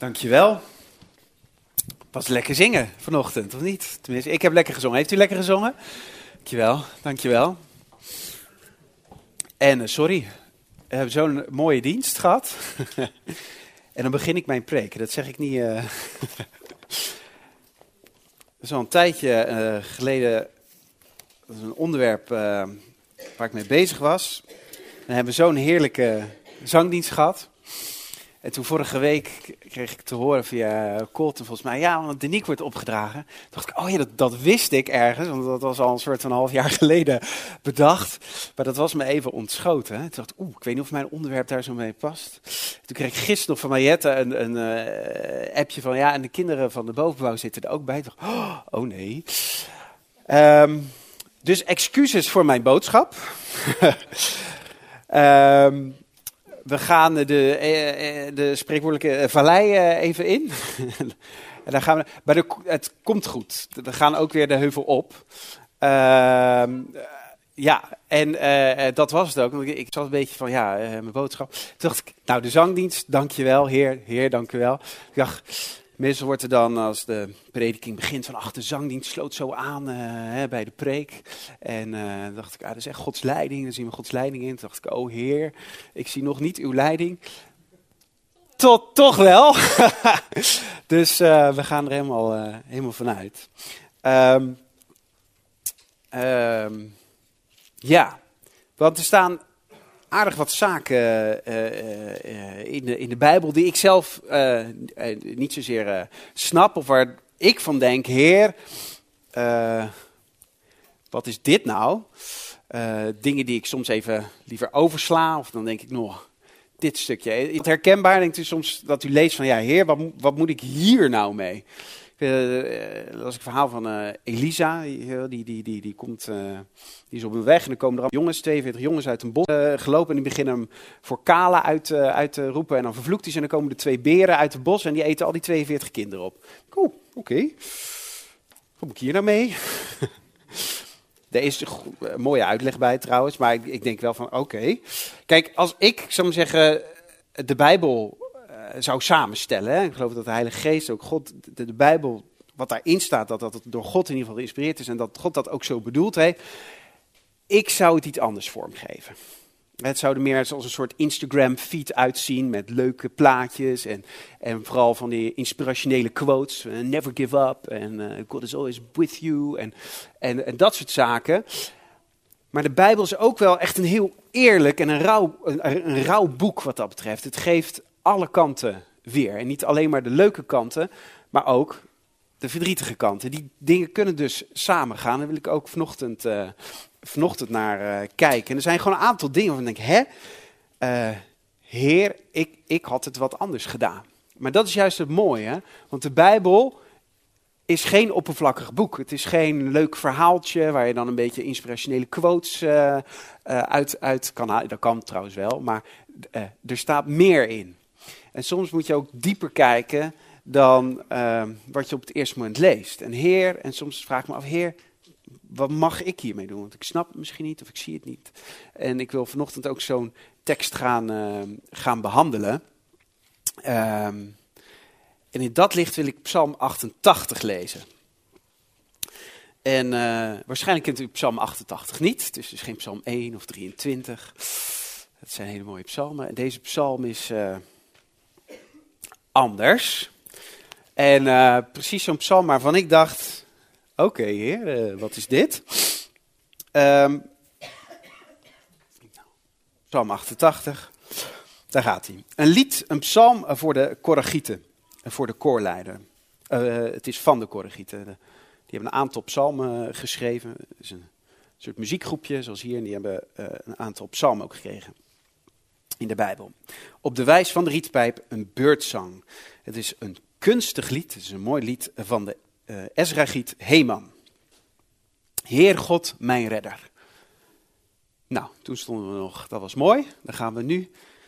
Dankjewel. Was lekker zingen vanochtend, of niet? Tenminste, ik heb lekker gezongen. Heeft u lekker gezongen? Dankjewel. En sorry, we hebben zo'n mooie dienst gehad. En dan begin ik mijn preek. Dat zeg ik niet... Dat is al een tijdje geleden. Dat is een onderwerp waar ik mee bezig was. Dan hebben we zo'n heerlijke zangdienst gehad. En toen vorige week kreeg ik te horen via Colton volgens mij, ja, want Denique wordt opgedragen. Toen dacht ik, oh ja, dat wist ik ergens, want dat was al een soort van een half jaar geleden bedacht. Maar dat was me even ontschoten. Toen dacht ik, ik weet niet of mijn onderwerp daar zo mee past. Toen kreeg ik gisteren nog van Mariette een appje van, ja, en de kinderen van de bovenbouw zitten er ook bij. Toen dacht ik, oh nee. Dus excuses voor mijn boodschap. We gaan de spreekwoordelijke vallei even in. En dan gaan we, maar het komt goed. We gaan ook weer de heuvel op. Dat was het ook. Ik zat een beetje van, mijn boodschap. Toen dacht ik, nou, de zangdienst, dankjewel, Heer, dankjewel. Ik dacht, meestal wordt er dan, als de prediking begint, van de zangdienst sloot zo aan bij de preek. En dan dacht ik, dat is echt Gods leiding. Dan zien we Gods leiding in. Toen dacht ik, oh Heer, ik zie nog niet uw leiding. Toch wel. Dus we gaan er helemaal vanuit. Want er staan aardig wat zaken in de Bijbel die ik zelf niet zozeer snap. Of waar ik van denk, Heer, wat is dit nou? Dingen die ik soms even liever oversla. Of dan denk ik nog, dit stukje. Is het herkenbaar? Denkt u soms dat u leest van, ja Heer, wat moet ik hier nou mee? Dat was een verhaal van Elisa, die komt, die is op een weg en dan komen er jongens, 42 jongens uit een bos gelopen en die beginnen hem voor Kala uit te roepen en dan vervloekt hij ze en dan komen er 2 beren uit het bos en die eten al die 42 kinderen op. Oké. Wat moet ik hier nou mee? Er is een mooie uitleg bij trouwens, maar ik denk wel van oké. Kijk, als ik zou maar zeggen, de Bijbel zou samenstellen. Hè? Ik geloof dat de Heilige Geest, ook God, de Bijbel, wat daarin staat, dat het door God in ieder geval geïnspireerd is en dat God dat ook zo bedoeld heeft. Ik zou het iets anders vormgeven. Het zou er meer als een soort Instagram-feed uitzien met leuke plaatjes en vooral van die inspirationele quotes. Never give up en God is always with you en dat soort zaken. Maar de Bijbel is ook wel echt een heel eerlijk en een rauw boek wat dat betreft. Het geeft alle kanten weer. En niet alleen maar de leuke kanten, maar ook de verdrietige kanten. Die dingen kunnen dus samengaan. Daar wil ik ook vanochtend naar kijken. En er zijn gewoon een aantal dingen waarvan ik denk, Heer, ik had het wat anders gedaan. Maar dat is juist het mooie, hè? Want de Bijbel is geen oppervlakkig boek. Het is geen leuk verhaaltje waar je dan een beetje inspirationele quotes uit kan halen. Dat kan trouwens wel, maar er staat meer in. En soms moet je ook dieper kijken dan wat je op het eerste moment leest. En Heer, en soms vraag ik me af, Heer, wat mag ik hiermee doen? Want ik snap het misschien niet of ik zie het niet. En ik wil vanochtend ook zo'n tekst gaan behandelen. En in dat licht wil ik Psalm 88 lezen. En waarschijnlijk kent u Psalm 88 niet. Het is dus geen Psalm 1 of 23. Dat zijn hele mooie psalmen. En deze psalm is anders. En precies zo'n psalm waarvan ik dacht, oké, Heer, wat is dit? Psalm 88, daar gaat hij. Een psalm voor de Koragieten, voor de koorleider. Het is van de Koragieten. Die hebben een aantal psalmen geschreven. Het is een soort muziekgroepje, zoals hier. En die hebben een aantal psalmen ook gekregen in de Bijbel. Op de wijs van de rietpijp een beurtzang. Het is een kunstig lied. Het is een mooi lied van de Ezragiet Heman. Heer God, mijn redder. Nou, toen stonden we nog, dat was mooi. Dan gaan we nu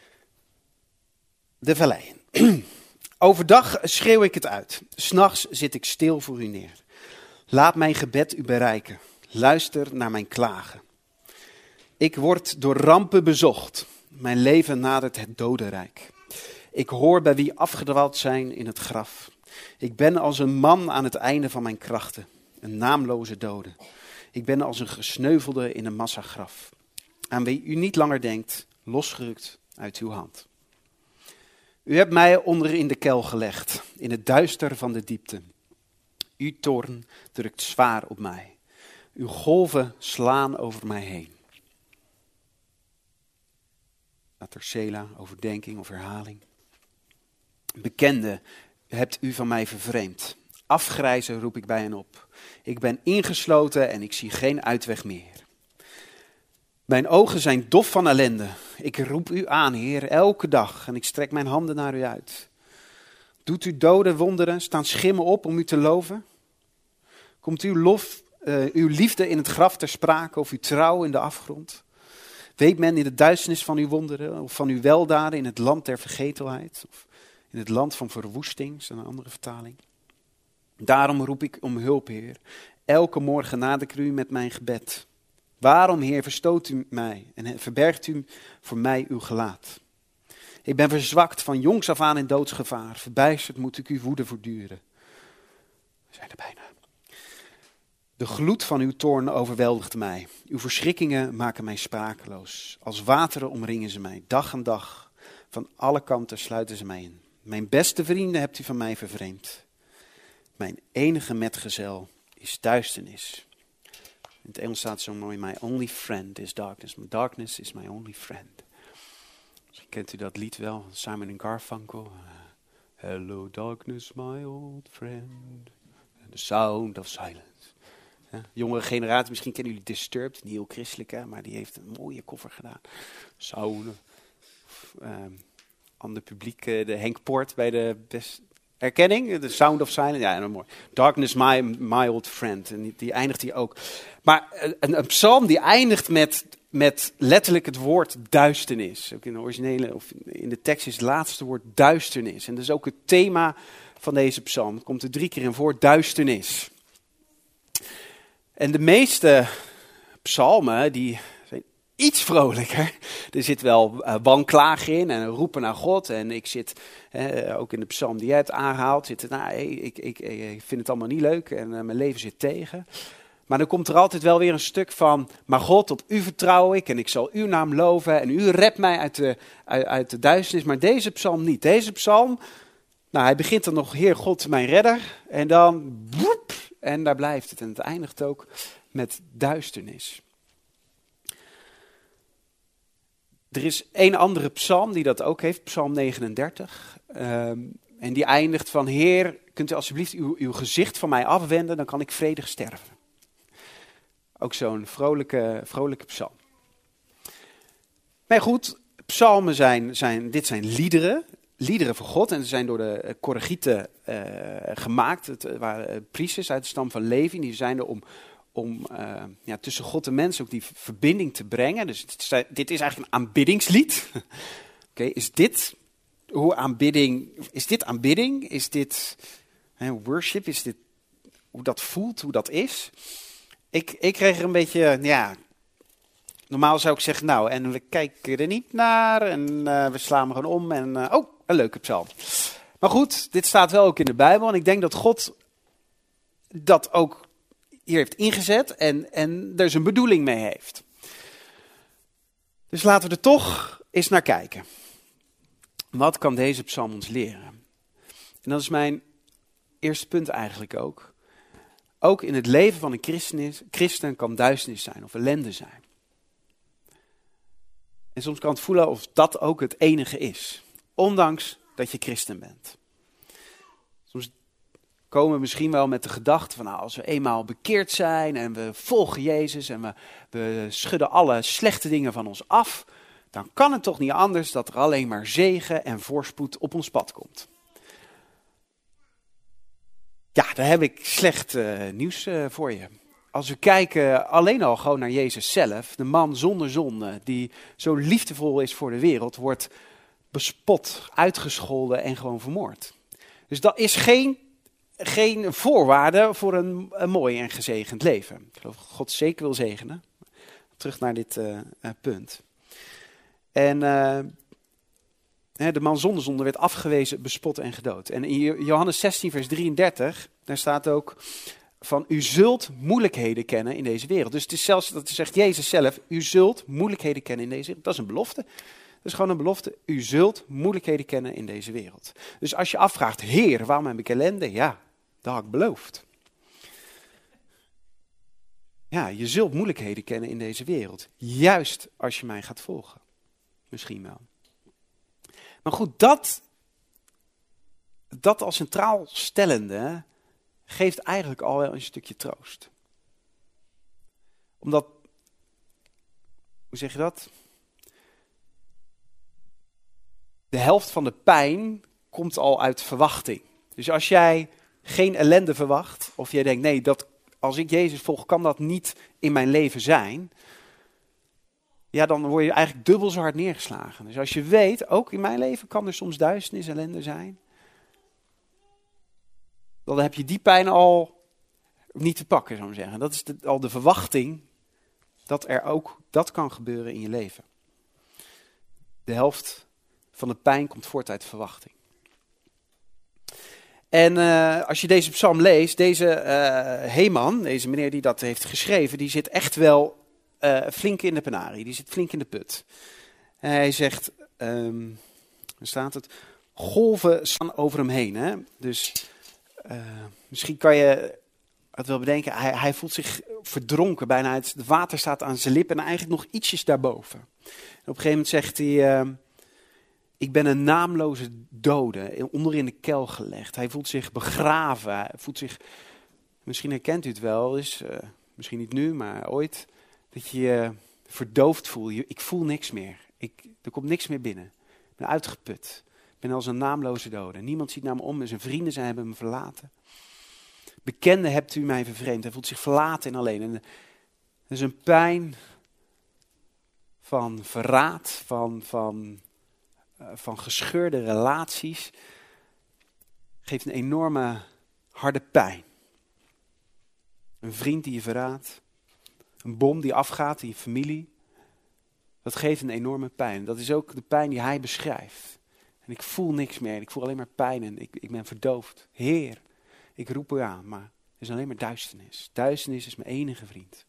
de vallei in. Overdag schreeuw ik het uit. 's Nachts zit ik stil voor u neer. Laat mijn gebed u bereiken. Luister naar mijn klagen. Ik word door rampen bezocht. Mijn leven nadert het dodenrijk. Ik hoor bij wie afgedwaald zijn in het graf. Ik ben als een man aan het einde van mijn krachten, een naamloze dode. Ik ben als een gesneuvelde in een massagraf, aan wie u niet langer denkt, losgerukt uit uw hand. U hebt mij onder in de kel gelegd, in het duister van de diepte. Uw toorn drukt zwaar op mij. Uw golven slaan over mij heen. Later Sela, overdenking of herhaling. Bekende, hebt u van mij vervreemd. Afgrijzen roep ik bij hen op. Ik ben ingesloten en ik zie geen uitweg meer. Mijn ogen zijn dof van ellende. Ik roep u aan, Heer, elke dag en ik strek mijn handen naar u uit. Doet u doden wonderen, staan schimmen op om u te loven? Komt uw liefde in het graf ter sprake of uw trouw in de afgrond? Weet men in de duisternis van uw wonderen of van uw weldaden in het land der vergetelheid? Of in het land van verwoesting, is een andere vertaling. Daarom roep ik om hulp, Heer. Elke morgen nader ik u met mijn gebed. Waarom, Heer, verstoot u mij en verbergt u voor mij uw gelaat? Ik ben verzwakt van jongs af aan in doodsgevaar. Verbijsterd moet ik uw woede voortduren. We zijn er bijna. De gloed van uw toorn overweldigt mij. Uw verschrikkingen maken mij sprakeloos. Als wateren omringen ze mij, dag aan dag. Van alle kanten sluiten ze mij in. Mijn beste vrienden hebt u van mij vervreemd. Mijn enige metgezel is duisternis. In het Engels staat zo mooi, my only friend is darkness. My darkness is my only friend. Misschien kent u dat lied wel, Simon & Garfunkel. Hello darkness, my old friend. The sound of silence. Ja, jongere generatie, misschien kennen jullie Disturbed, een heel christelijke, maar die heeft een mooie cover gedaan. Sound. Ander publiek, de Henk Poort bij de Erkenning, The Sound of Silence. Ja, nou, mooi. Darkness, my old friend. En die eindigt hier ook. Maar een psalm die eindigt met letterlijk het woord duisternis. Ook in de originele, of in de tekst is het laatste woord duisternis. En dat is ook het thema van deze psalm. Het komt er 3 keer in voor, duisternis. En de meeste psalmen, die zijn iets vrolijker. Er zit wel wanklagen in en roepen naar God. En ik zit, ook in de psalm die jij hebt aangehaald, ik vind het allemaal niet leuk en mijn leven zit tegen. Maar dan komt er altijd wel weer een stuk van, maar God, op u vertrouw ik en ik zal uw naam loven. En u redt mij uit de duisternis, maar deze psalm niet. Deze psalm, nou, hij begint dan nog, Heer God, mijn redder. En dan, woep, en daar blijft het. En het eindigt ook met duisternis. Er is één andere psalm die dat ook heeft, psalm 39. En die eindigt van, Heer, kunt u alsjeblieft uw gezicht van mij afwenden, dan kan ik vredig sterven. Ook zo'n vrolijke psalm. Maar goed, psalmen dit zijn liederen voor God. En ze zijn door de Koragieten gemaakt. Het waren priesters uit de stam van Levi. Die zijn er om tussen God en mens ook die verbinding te brengen. Dus dit is eigenlijk een aanbiddingslied. Oké, is dit aanbidding? Is dit worship? Is dit hoe dat voelt, hoe dat is? Ik kreeg er een beetje, normaal zou ik zeggen, nou, en we kijken er niet naar en we slaan hem gewoon om en, een leuke psalm. Maar goed, dit staat wel ook in de Bijbel en ik denk dat God dat ook hier heeft ingezet en er zijn bedoeling mee heeft. Dus laten we er toch eens naar kijken. Wat kan deze psalm ons leren? En dat is mijn eerste punt eigenlijk ook. Ook in het leven van een christen kan duisternis zijn of ellende zijn. En soms kan het voelen of dat ook het enige is. Ondanks dat je christen bent. Soms komen we misschien wel met de gedachte van, nou, als we eenmaal bekeerd zijn en we volgen Jezus en we schudden alle slechte dingen van ons af, dan kan het toch niet anders dat er alleen maar zegen en voorspoed op ons pad komt. Ja, daar heb ik slecht nieuws voor je. Als we kijken alleen al gewoon naar Jezus zelf, de man zonder zonde, die zo liefdevol is voor de wereld, wordt bespot, uitgescholden en gewoon vermoord. Dus dat is geen voorwaarde voor een mooi en gezegend leven. Ik geloof dat God zeker wil zegenen. Terug naar dit punt. En De man zonder zonde werd afgewezen, bespot en gedood. En in Johannes 16 vers 33, daar staat ook van u zult moeilijkheden kennen in deze wereld. Dus het is zelfs, dat zegt Jezus zelf, u zult moeilijkheden kennen in deze wereld. Dat is een belofte. Dat is gewoon een belofte. U zult moeilijkheden kennen in deze wereld. Dus als je afvraagt, Heer, waarom heb ik ellende? Ja, dat had ik beloofd. Ja, je zult moeilijkheden kennen in deze wereld. Juist als je mij gaat volgen. Misschien wel. Maar goed, dat als centraal stellende geeft eigenlijk al wel een stukje troost. Omdat, hoe zeg je dat? De helft van de pijn komt al uit verwachting. Dus als jij geen ellende verwacht, of jij denkt, nee, als ik Jezus volg, kan dat niet in mijn leven zijn. Ja, dan word je eigenlijk dubbel zo hard neergeslagen. Dus als je weet, ook in mijn leven kan er soms duisternis, ellende zijn. Dan heb je die pijn al niet te pakken, zou ik zeggen. Dat is al de verwachting dat er ook dat kan gebeuren in je leven. De helft van de pijn komt voort uit verwachting. En als je deze psalm leest, deze Heman, deze meneer die dat heeft geschreven, die zit echt wel flink in de penarie. Die zit flink in de put. Hij zegt, waar staat het? Golven staan over hem heen. Hè? Dus misschien kan je het wel bedenken, hij voelt zich verdronken. Bijna het water staat aan zijn lippen en eigenlijk nog ietsjes daarboven. En op een gegeven moment zegt hij, ik ben een naamloze dode, onder in de kel gelegd. Hij voelt zich begraven. Hij voelt zich, misschien herkent u het wel, misschien niet nu, maar ooit, dat je je verdoofd voelt. Ik voel niks meer. Er komt niks meer binnen. Ik ben uitgeput. Ik ben als een naamloze dode. Niemand ziet naar me om en zijn vrienden hebben me verlaten. Bekenden hebt u mij vervreemd. Hij voelt zich verlaten en alleen. En er is een pijn van verraad, van gescheurde relaties. Geeft een enorme harde pijn. Een vriend die je verraadt. Een bom die afgaat in je familie. Dat geeft een enorme pijn. Dat is ook de pijn die hij beschrijft. En ik voel niks meer. Ik voel alleen maar pijn en ik ben verdoofd. Heer, ik roep u aan, maar er is alleen maar duisternis. Duisternis is mijn enige vriend.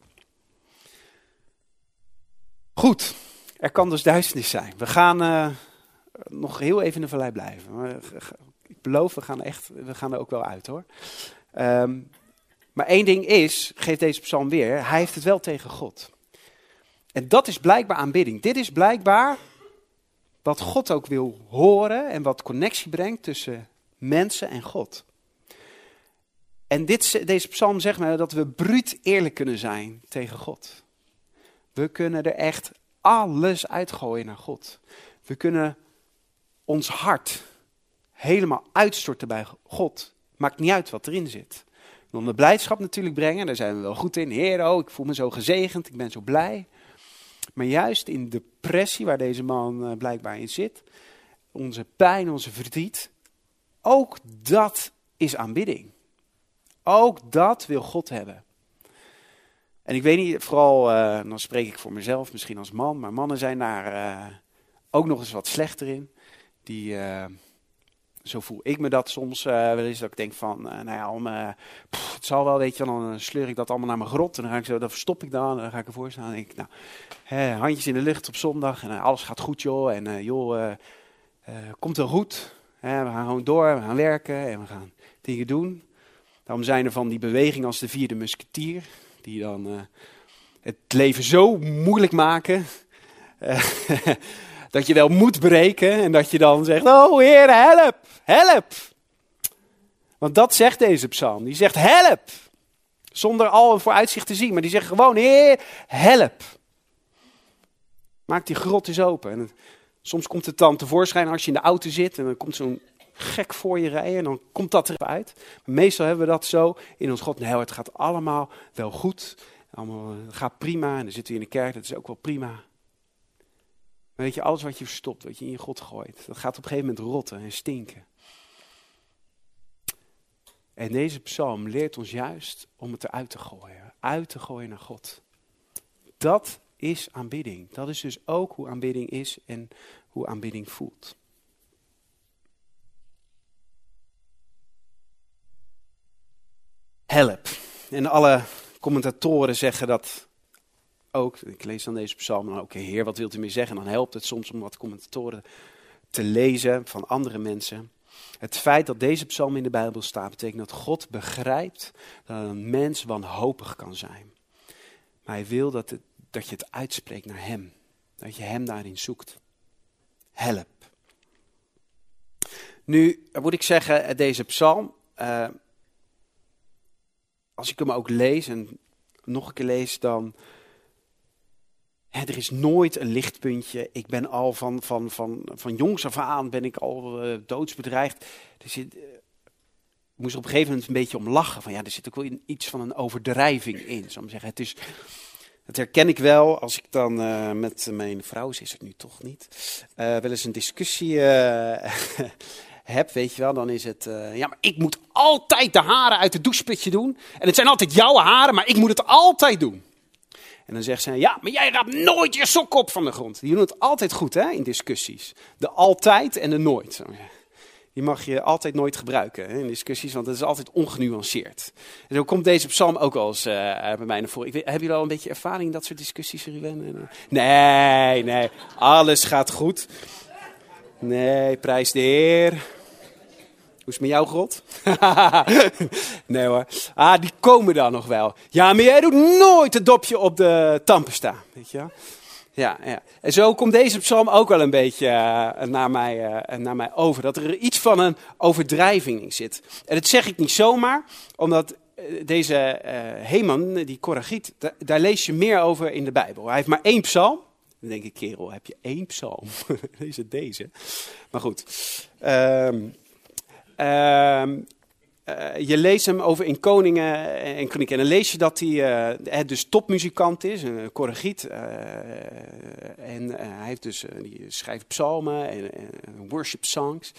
Goed, er kan dus duisternis zijn. We gaan nog heel even in de vallei blijven. Maar ik beloof, we gaan er ook wel uit hoor. Maar één ding geeft deze psalm weer, hij heeft het wel tegen God. En dat is blijkbaar aanbidding. Dit is blijkbaar wat God ook wil horen en wat connectie brengt tussen mensen en God. En deze psalm zegt me dat we bruut eerlijk kunnen zijn tegen God. We kunnen er echt alles uitgooien naar God. We kunnen ons hart helemaal uitstorten bij God. Maakt niet uit wat erin zit. We willen de blijdschap natuurlijk brengen, daar zijn we wel goed in. Heer, ik voel me zo gezegend, ik ben zo blij. Maar juist in depressie, waar deze man blijkbaar in zit, onze pijn, onze verdriet, ook dat is aanbidding. Ook dat wil God hebben. En ik weet niet, vooral, dan spreek ik voor mezelf, misschien als man, maar mannen zijn daar ook nog eens wat slechter in. Zo voel ik me dat soms wel eens, dat ik denk van, het zal wel, weet je, dan sleur ik dat allemaal naar mijn grot. En dan verstop ik dan ga ik ervoor staan. En denk ik, handjes in de lucht op zondag en alles gaat goed joh. En komt wel goed. We gaan gewoon door, we gaan werken en we gaan dingen doen. Daarom zijn er van die bewegingen als de vierde musketier, die dan het leven zo moeilijk maken, dat je wel moet breken en dat je dan zegt, oh Heer, help, help. Want dat zegt deze psalm, die zegt help. Zonder al een vooruitzicht te zien, maar die zegt gewoon, Heer, help. Maak die grot eens open. En soms komt het dan tevoorschijn als je in de auto zit en dan komt zo'n gek voor je rijden en dan komt dat eruit. Maar meestal hebben we dat zo in ons God. Nee, het gaat allemaal wel goed. Het gaat prima en dan zitten we in de kerk, dat is ook wel prima. Maar weet je, alles wat je verstopt, wat je in je God gooit, dat gaat op een gegeven moment rotten en stinken. En deze psalm leert ons juist om het eruit te gooien. Uit te gooien naar God. Dat is aanbidding. Dat is dus ook hoe aanbidding is en hoe aanbidding voelt. help. En alle commentatoren zeggen dat ook. Ik lees dan deze psalm, nou, oké, Heer, wat wilt u mee zeggen? En dan helpt het soms om wat commentatoren te lezen van andere mensen. Het feit dat deze psalm in de Bijbel staat, betekent dat God begrijpt dat een mens wanhopig kan zijn. Maar hij wil dat je het uitspreekt naar hem. Dat je hem daarin zoekt. Help. Nu moet ik zeggen, deze psalm, als ik hem ook lees en nog een keer lees, dan er is nooit een lichtpuntje. Ik ben al van jongs af aan ben ik al doodsbedreigd. Ik moest er op een gegeven moment een beetje om lachen. Van ja, er zit ook wel iets van een overdrijving in. Zou ik zeggen. Het herken ik wel als ik dan met mijn vrouw, ze is het nu toch niet, wel eens een discussie heb, weet je wel. Dan is het, ja, maar ik moet altijd de haren uit het doucheputje doen. En het zijn altijd jouw haren, maar ik moet het altijd doen. En dan zegt ze, ja, maar jij raapt nooit je sok op van de grond. Die doen het altijd goed, hè, in discussies. De altijd en de nooit. Die mag je altijd nooit gebruiken, hè, in discussies, want het is altijd ongenuanceerd. En zo komt deze psalm ook al eens bij mij naar voren. Hebben jullie al een beetje ervaring in dat soort discussies, Ruben? Nee, alles gaat goed. Nee, prijs de Heer. Hoe is het met jou, God? Nee hoor. Die komen dan nog wel. Ja, maar jij doet nooit het dopje op de tandpasta. Weet je wel? Ja. En zo komt deze psalm ook wel een beetje naar mij over. Dat er iets van een overdrijving in zit. En dat zeg ik niet zomaar, omdat deze Heman, die Koragiet, daar lees je meer over in de Bijbel. Hij heeft maar 1 psalm. Dan denk ik, kerel, heb je 1 psalm? Is het deze? Maar goed. Je leest hem over in Koningen en Kronieken. En dan lees je dat hij dus topmuzikant is, een Koragiet. En hij heeft dus, die schrijft psalmen en worship songs.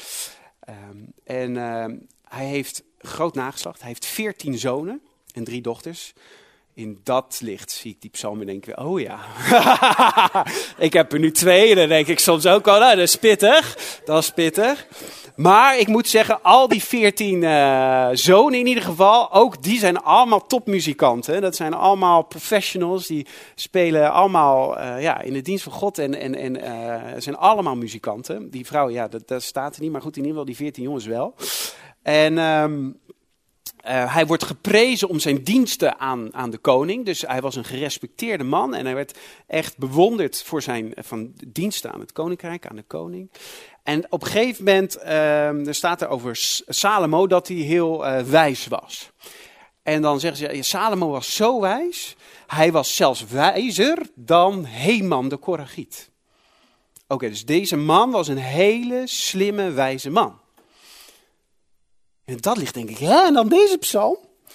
Hij heeft groot nageslacht. Hij heeft 14 zonen en 3 dochters. In dat licht zie ik die psalm en denk ik, oh ja, ik heb er nu 2 en dan denk ik soms ook al, nou, dat is pittig. Maar ik moet zeggen, al die 14 zonen in ieder geval, ook die zijn allemaal topmuzikanten. Dat zijn allemaal professionals, die spelen allemaal in de dienst van God en zijn allemaal muzikanten. Die vrouw, ja, dat staat er niet, maar goed, in ieder geval die 14 jongens wel. En hij wordt geprezen om zijn diensten aan de koning. Dus hij was een gerespecteerde man en hij werd echt bewonderd voor zijn diensten aan het koninkrijk, aan de koning. En op een gegeven moment, er staat er over Salomo dat hij heel wijs was. En dan zeggen ze, Salomo was zo wijs, hij was zelfs wijzer dan Heman de Koragiet. Oké, dus deze man was een hele slimme, wijze man. En dat ligt denk ik, en dan deze psalm.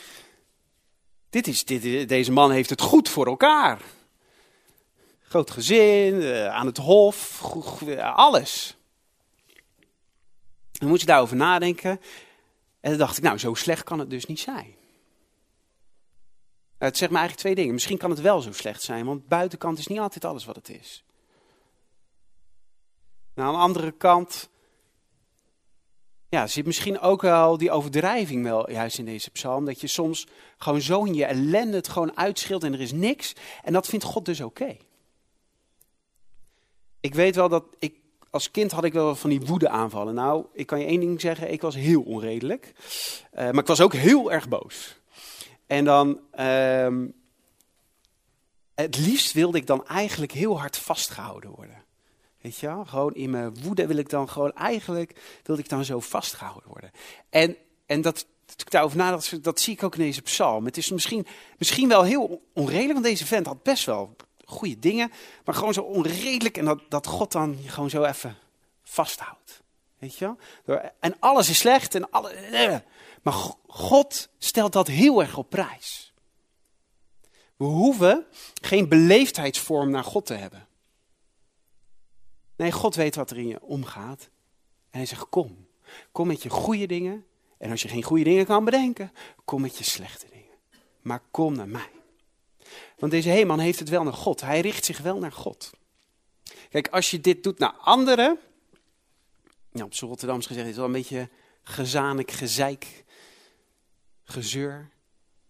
Deze man heeft het goed voor elkaar. Groot gezin, aan het hof, alles. Dan moet je daarover nadenken. En dan dacht ik, nou, zo slecht kan het dus niet zijn. Het zegt me eigenlijk 2 dingen. Misschien kan het wel zo slecht zijn, want buitenkant is niet altijd alles wat het is. Nou, aan de andere kant, ja, zit misschien ook wel die overdrijving wel juist in deze psalm. Dat je soms gewoon zo in je ellende het gewoon uitschilt en er is niks. En dat vindt God dus oké. Ik weet wel dat als kind had ik wel van die woede aanvallen. Nou, ik kan je 1 ding zeggen, ik was heel onredelijk. Maar ik was ook heel erg boos. En dan, het liefst wilde ik dan eigenlijk heel hard vastgehouden worden. Weet je wel, gewoon in mijn woede wilde ik dan zo vastgehouden worden. En dat ik daarover nadenk, dat zie ik ook in deze psalm. Het is misschien wel heel onredelijk, want deze vent had best wel goede dingen, maar gewoon zo onredelijk en dat God dan je gewoon zo even vasthoudt. Weet je wel? En alles is slecht maar God stelt dat heel erg op prijs. We hoeven geen beleefdheidsvorm naar God te hebben. Nee, God weet wat er in je omgaat. En hij zegt, kom met je goede dingen. En als je geen goede dingen kan bedenken, kom met je slechte dingen. Maar kom naar mij. Want deze Heman heeft het wel naar God. Hij richt zich wel naar God. Kijk, als je dit doet naar anderen. Nou, op z'n Rotterdams gezegd is het wel een beetje gezanik, gezeik, gezeur.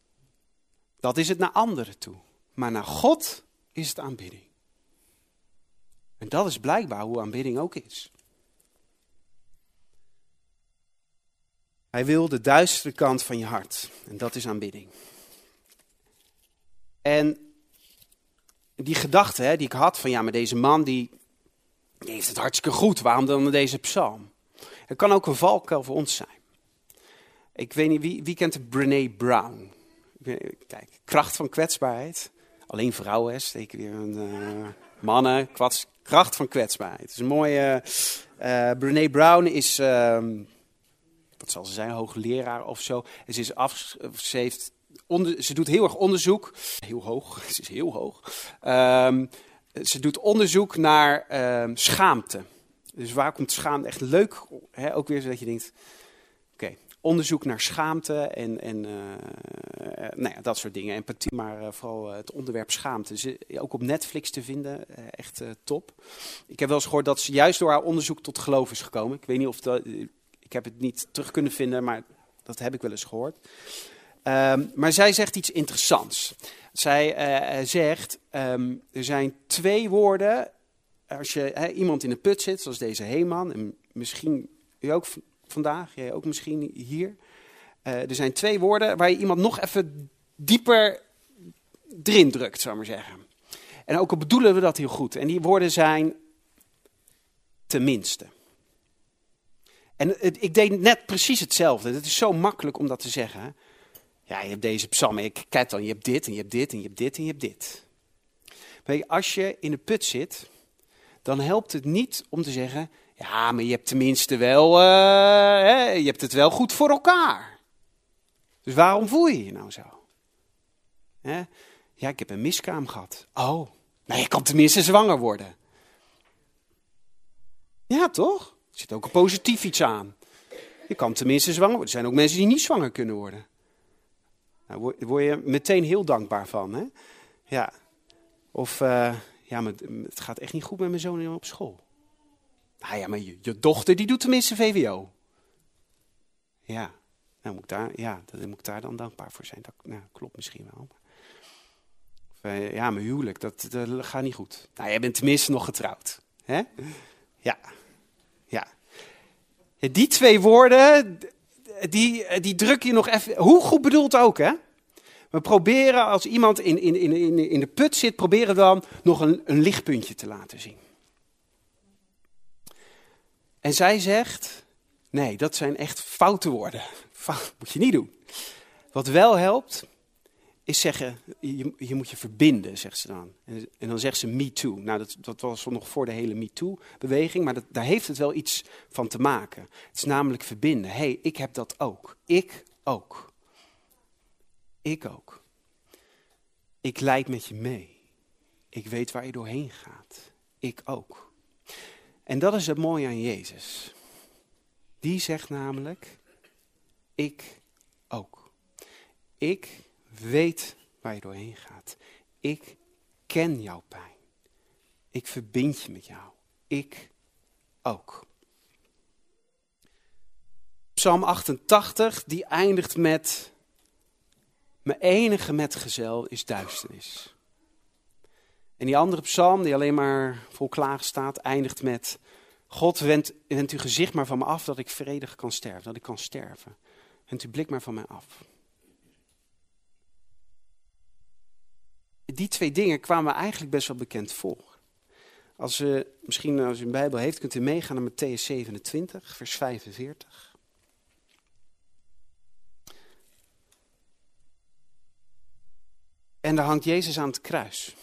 Dat is het naar anderen toe. Maar naar God is het aanbidding. En dat is blijkbaar hoe aanbidding ook is. Hij wil de duistere kant van je hart. En dat is aanbidding. En die gedachte die ik had van ja, maar deze man die heeft het hartstikke goed. Waarom dan deze psalm? Het kan ook een valkuil voor ons zijn. Ik weet niet, wie kent de Brené Brown? Kijk, kracht van kwetsbaarheid. Alleen vrouwen, steken weer een mannen. Kracht van kwetsbaarheid. Het is een mooie... Brené Brown is... wat zal ze zijn? Hoogleraar of zo. En ze doet heel erg onderzoek. Heel hoog. Ze is heel hoog. Ze doet onderzoek naar schaamte. Dus waar komt schaamte? Echt leuk. Ook weer zodat je denkt... Oké, onderzoek naar schaamte en nou ja, dat soort dingen. Empathie, maar vooral het onderwerp schaamte. Dus, ook op Netflix te vinden. Echt top. Ik heb wel eens gehoord dat ze juist door haar onderzoek tot geloof is gekomen. Ik weet niet of dat... Ik heb het niet terug kunnen vinden, maar dat heb ik wel eens gehoord. Maar zij zegt iets interessants. Zij zegt, er zijn 2 woorden. Als je iemand in de put zit, zoals deze Heeman, en misschien u ook vandaag, jij ook misschien hier. Er zijn 2 woorden waar je iemand nog even dieper erin drukt, zou ik maar zeggen. En ook al bedoelen we dat heel goed. En die woorden zijn tenminste. En ik deed net precies hetzelfde. Het is zo makkelijk om dat te zeggen. Ja, je hebt deze psalm. Kijk dan, je hebt dit en je hebt dit en je hebt dit en je hebt dit. Maar als je in de put zit, dan helpt het niet om te zeggen... Ja, maar je hebt tenminste wel... je hebt het wel goed voor elkaar. Dus waarom voel je je nou zo? Ja, ik heb een miskraam gehad. Oh, nou je kan tenminste zwanger worden. Ja, toch? Er zit ook een positief iets aan. Je kan tenminste zwanger worden. Er zijn ook mensen die niet zwanger kunnen worden. Daar word je meteen heel dankbaar van. Hè? Ja. Of, ja, maar het gaat echt niet goed met mijn zoon op school. Nou ja, maar je dochter die doet tenminste VWO. Ja, nou moet ik daar dan dankbaar voor zijn. Dat klopt misschien wel. Of, ja, mijn huwelijk, dat gaat niet goed. Nou, jij bent tenminste nog getrouwd. Hè? Ja. Die 2 woorden, die druk je nog even... Hoe goed bedoeld ook, hè? We proberen, als iemand in de put zit, proberen dan nog een lichtpuntje te laten zien. En zij zegt, nee, dat zijn echt foute woorden. Moet je niet doen. Wat wel helpt, is zeggen, je moet je verbinden, zegt ze dan. En dan zegt ze me too. Nou, dat was nog voor de hele me too beweging, maar daar heeft het wel iets van te maken. Het is namelijk verbinden. Hé, ik heb dat ook. Ik ook. Ik ook. Ik lijd met je mee. Ik weet waar je doorheen gaat. Ik ook. En dat is het mooie aan Jezus. Die zegt namelijk, ik ook. Ik weet waar je doorheen gaat. Ik ken jouw pijn. Ik verbind je met jou. Ik ook. Psalm 88, die eindigt met... Mijn enige metgezel is duisternis. En die andere psalm, die alleen maar vol klagen staat, eindigt met... God, wend uw gezicht maar van me af, dat ik vredig kan sterven. Dat ik kan sterven. Wend uw blik maar van mij af. Die 2 dingen kwamen eigenlijk best wel bekend voor. Misschien als u een Bijbel heeft, kunt u meegaan naar Mattheüs 27, vers 45. En daar hangt Jezus aan het kruis.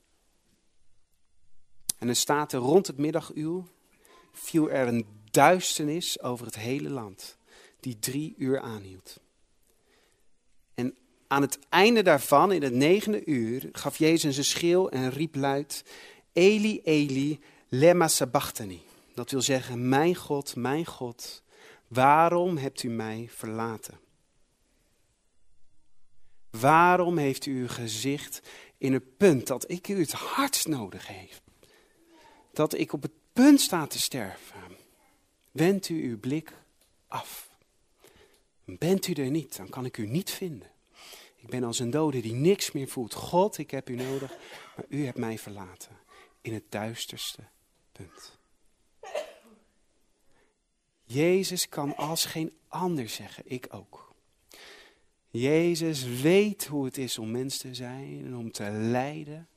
En er staat er, rond het middaguur viel er een duisternis over het hele land, die 3 uur aanhield. En aan het einde daarvan, in het 9e uur, gaf Jezus een schreeuw en riep luid, Eli, Eli, lema sabachthani. Dat wil zeggen, mijn God, waarom hebt u mij verlaten? Waarom heeft u uw gezicht in een punt dat ik u het hardst nodig heb? Dat ik op het punt sta te sterven. Wendt u uw blik af. Bent u er niet, dan kan ik u niet vinden. Ik ben als een dode die niks meer voelt. God, ik heb u nodig, maar u hebt mij verlaten. In het duisterste punt. Jezus kan als geen ander zeggen, ik ook. Jezus weet hoe het is om mens te zijn en om te lijden.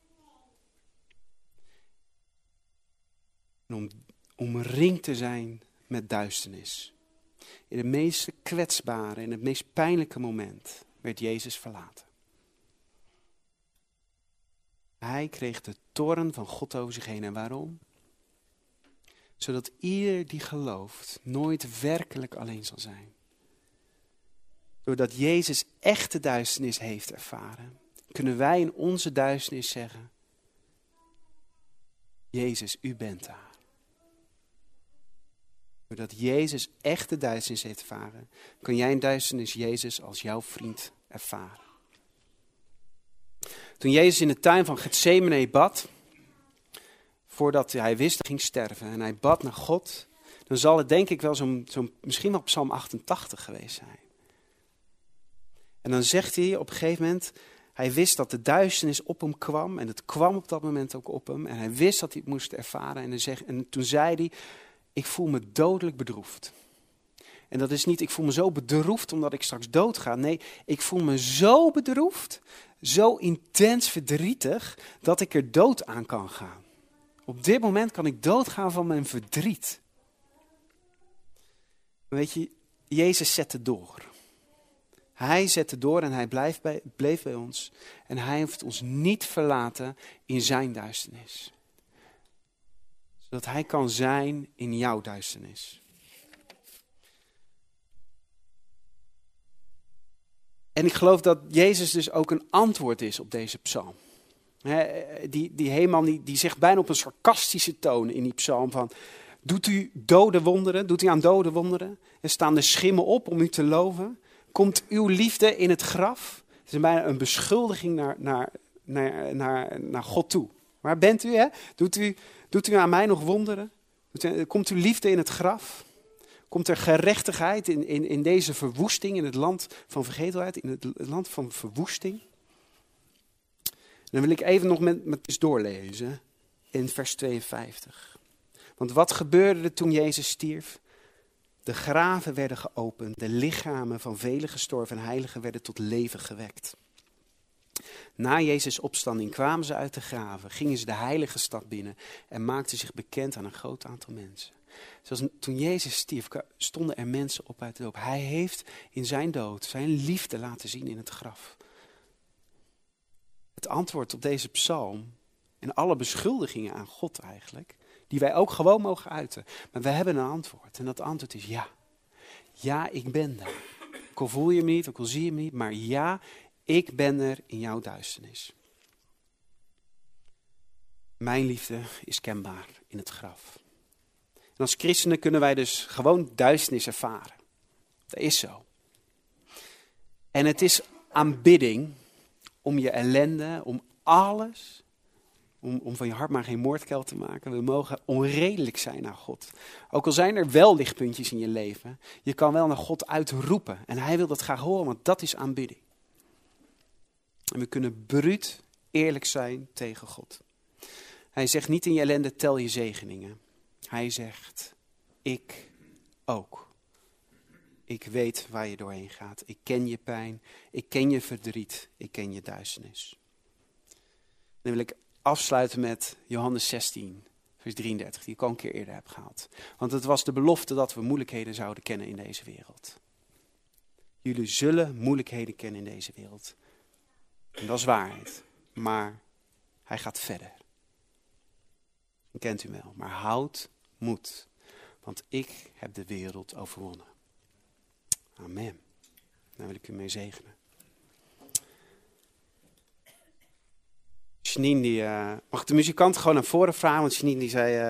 En om omringd te zijn met duisternis. In het meest kwetsbare, in het meest pijnlijke moment werd Jezus verlaten. Hij kreeg de toorn van God over zich heen. En waarom? Zodat ieder die gelooft nooit werkelijk alleen zal zijn. Doordat Jezus echte duisternis heeft ervaren, kunnen wij in onze duisternis zeggen, Jezus, u bent daar. Doordat Jezus echte duisternis heeft ervaren, kan jij in duisternis Jezus als jouw vriend ervaren. Toen Jezus in de tuin van Getsemane bad, voordat hij wist dat hij ging sterven en hij bad naar God, dan zal het denk ik wel misschien wel Psalm 88 geweest zijn. En dan zegt hij op een gegeven moment, hij wist dat de duisternis op hem kwam en het kwam op dat moment ook op hem en hij wist dat hij het moest ervaren en toen zei hij, ik voel me dodelijk bedroefd. En dat is niet, ik voel me zo bedroefd omdat ik straks doodga. Nee, ik voel me zo bedroefd, zo intens verdrietig, dat ik er dood aan kan gaan. Op dit moment kan ik doodgaan van mijn verdriet. Weet je, Jezus zette door. Hij zette door en hij bleef bij ons. En hij heeft ons niet verlaten in zijn duisternis. Zodat hij kan zijn in jouw duisternis. En ik geloof dat Jezus dus ook een antwoord is op deze psalm. Die Heeman die zegt bijna op een sarcastische toon in die psalm van, doet u dode wonderen, doet u aan dode wonderen? En staan de schimmen op om u te loven? Komt uw liefde in het graf? Het is bijna een beschuldiging naar God toe. Waar bent u? Hè? Doet u aan mij nog wonderen? Komt uw liefde in het graf? Komt er gerechtigheid in deze verwoesting, in het land van vergetelheid, in het land van verwoesting? Dan wil ik even nog met eens doorlezen in vers 52. Want wat gebeurde er toen Jezus stierf? De graven werden geopend, de lichamen van vele gestorven heiligen werden tot leven gewekt. Na Jezus' opstanding kwamen ze uit de graven, gingen ze de heilige stad binnen en maakten zich bekend aan een groot aantal mensen. Zoals toen Jezus stierf, stonden er mensen op uit de doop. Hij heeft in zijn dood zijn liefde laten zien in het graf. Het antwoord op deze psalm en alle beschuldigingen aan God eigenlijk, die wij ook gewoon mogen uiten. Maar we hebben een antwoord en dat antwoord is ja. Ja, ik ben daar. Ook al voel je me niet, ook al zie je me niet, maar ja, ik ben er in jouw duisternis. Mijn liefde is kenbaar in het graf. En als christenen kunnen wij dus gewoon duisternis ervaren. Dat is zo. En het is aanbidding om je ellende, om alles, om van je hart maar geen moordkuil te maken. We mogen onredelijk zijn naar God. Ook al zijn er wel lichtpuntjes in je leven, je kan wel naar God uitroepen. En hij wil dat graag horen, want dat is aanbidding. En we kunnen bruut eerlijk zijn tegen God. Hij zegt niet in je ellende tel je zegeningen. Hij zegt, ik ook. Ik weet waar je doorheen gaat. Ik ken je pijn. Ik ken je verdriet. Ik ken je duisternis. Dan wil ik afsluiten met Johannes 16, vers 33, die ik al een keer eerder heb gehaald. Want het was de belofte dat we moeilijkheden zouden kennen in deze wereld. Jullie zullen moeilijkheden kennen in deze wereld. En dat is waarheid. Maar hij gaat verder. Dat kent u wel. Maar houd moed. Want ik heb de wereld overwonnen. Amen. Daar wil ik u mee zegenen. Janine, mag ik de muzikant gewoon naar voren vragen? Want Janine die zei,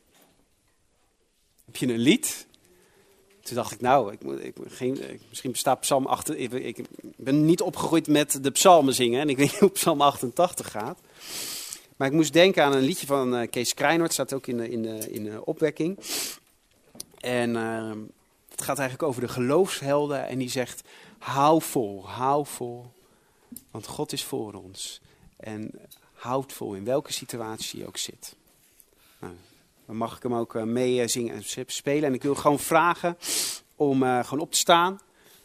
heb je een lied? Toen dacht ik, nou, misschien bestaat Psalm 8. Ik ben niet opgegroeid met de psalmen zingen. En ik weet niet hoe Psalm 88 gaat. Maar ik moest denken aan een liedje van Kees Krijnoord. Staat ook in de opwekking. En het gaat eigenlijk over de geloofshelden. En die zegt, hou vol, Want God is voor ons. En houdt vol in welke situatie je ook zit. Nou, dan mag ik hem ook mee zingen en spelen. En ik wil gewoon vragen om gewoon op te staan.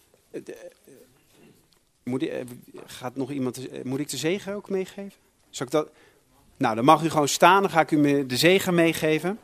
Moet ik de zegen ook meegeven? Zal ik dat? Nou, dan mag u gewoon staan. Dan ga ik u de zegen meegeven.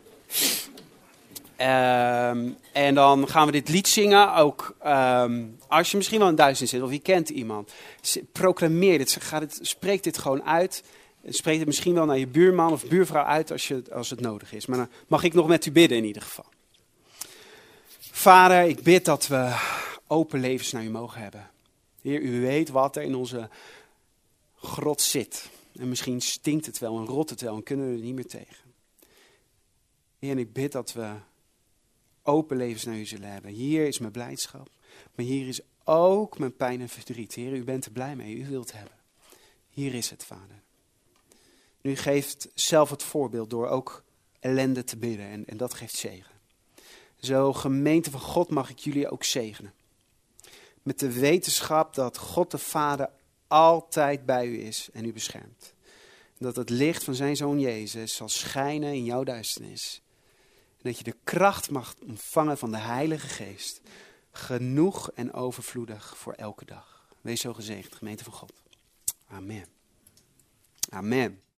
En dan gaan we dit lied zingen. Ook als je misschien wel in duizend zit of je kent iemand. Proclameer dit. Spreek dit gewoon uit. Spreek het misschien wel naar je buurman of buurvrouw uit als het nodig is. Maar dan mag ik nog met u bidden in ieder geval. Vader, ik bid dat we open levens naar u mogen hebben. Heer, u weet wat er in onze grot zit. En misschien stinkt het wel en rot het wel en kunnen we er niet meer tegen. Heer, en ik bid dat we open levens naar u zullen hebben. Hier is mijn blijdschap, maar hier is ook mijn pijn en verdriet. Heer, u bent er blij mee, u wilt hebben. Hier is het, Vader. U geeft zelf het voorbeeld door ook ellende te bidden en dat geeft zegen. Zo, gemeente van God, mag ik jullie ook zegenen. Met de wetenschap dat God de Vader altijd bij u is en u beschermt. Dat het licht van zijn Zoon Jezus zal schijnen in jouw duisternis. En dat je de kracht mag ontvangen van de Heilige Geest. Genoeg en overvloedig voor elke dag. Wees zo gezegend, gemeente van God. Amen. Amen.